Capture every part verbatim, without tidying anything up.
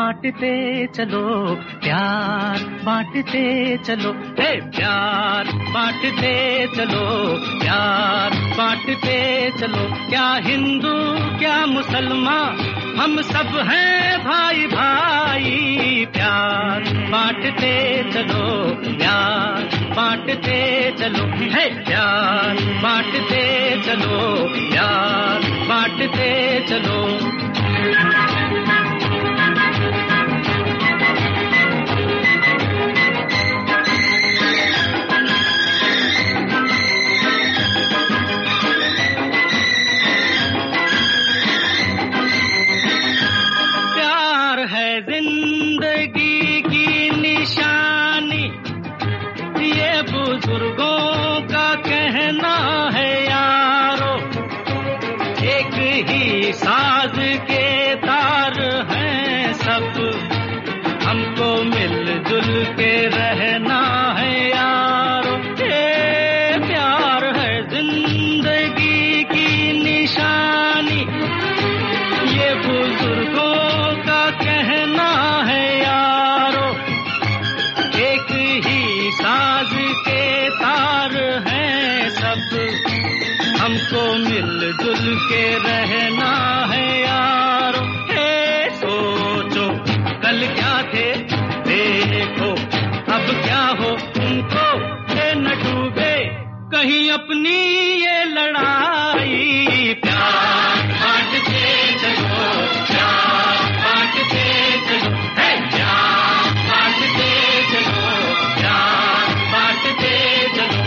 बांटते चलो, प्यार बांटते चलो, हे प्यार बांटते चलो, प्यार बांटते चलो। क्या हिंदू क्या मुसलमान, हम सब हैं भाई भाई। प्यार बांटते चलो, प्यार बांटते चलो, हे प्यार बांटते चलो, प्यार बांटते चलो। जिंदगी की निशानी, ये बुजुर्गों का कहना है यारो। एक ही साज के तार हैं सब, हमको मिलजुल के रहना है यारो। ये प्यार है जिंदगी की निशानी, ये बुजुर्गों का कहना है यारो। एक ही साज के तार हैं सब, हमको मिलजुल के रहना है यारो। हे सोचो कल क्या थे, देखो अब क्या हो तुमको, ये न डूबे कहीं अपनी ये लड़ाई। प्यार बांटते चलो, प्यार बांटते चलो, हे प्यार बांटते चलो, प्यार बांटते चलो।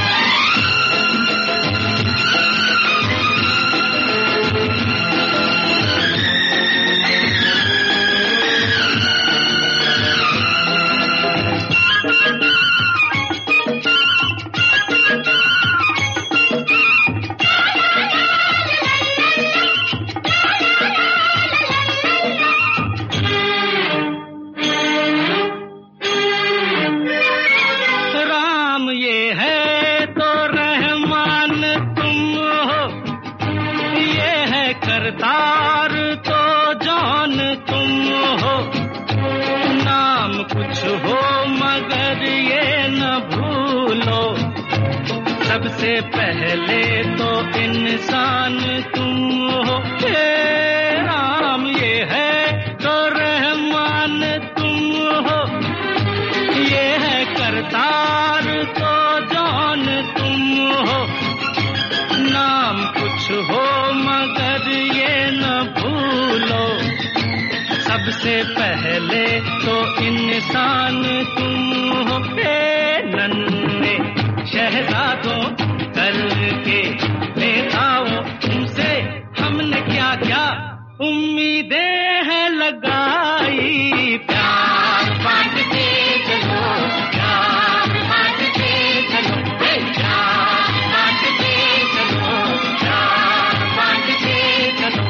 करतार तो जान तुम हो, नाम कुछ हो मगर ये न भूलो, सबसे पहले तो इंसान तुम हो। हे राम ये है तो रहमान तुम हो, ये है करतार तो जान तुम हो, नाम कुछ हो मगर ये न भूलो, सबसे पहले तो इंसान तुम हो। हे नन्हे शहजादों करके नेताओं, तुमसे हमने क्या क्या उम्मीदें हैं लगाई। प्यार बांटते चलो, प्यार बांटते चलो, हे प्यार बांटते चलो, प्यार बांटते चलो।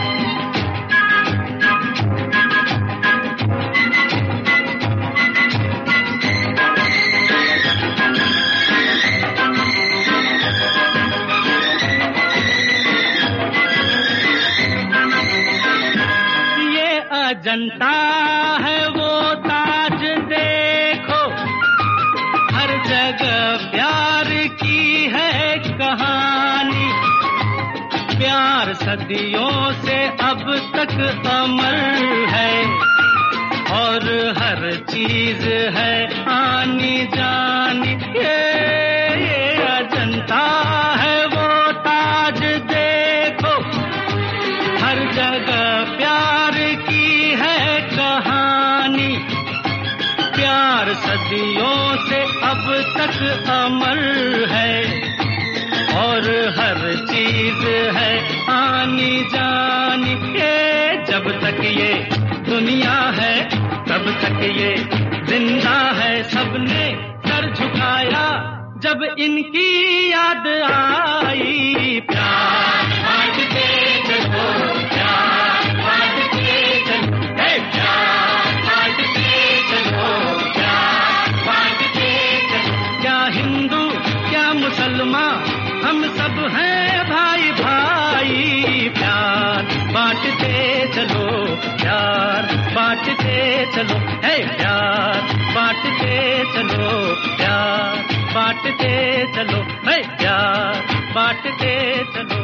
अजंता है वो ताज देखो, हर जगह प्यार की है कहानी। प्यार सदियों से अब तक अमर है, और हर चीज है आनी जानी। ये, ये अजंता है वो ताज देखो, हर जगह प्यार की है कहानी। प्यार सदियों से अब तक अमर है, और हर चीज है आनी जानी। ये जब तक ये दुनिया है तब तक ये जिंदा है, सबने सर झुकाया जब इनकी याद आई। प्यार बांटते चलो, प्यार बांटते चलो, हे प्यार बांटते चलो, प्यार बांटते चलो। क्या हिंदू क्या मुसलमान, हम सब हैं भाई भाई। प्यार बांटते चलो, प्यार बांटते चलो, है प्यार बांटते चलो, प्यार बांटते चलो, है प्यार बांटते चलो।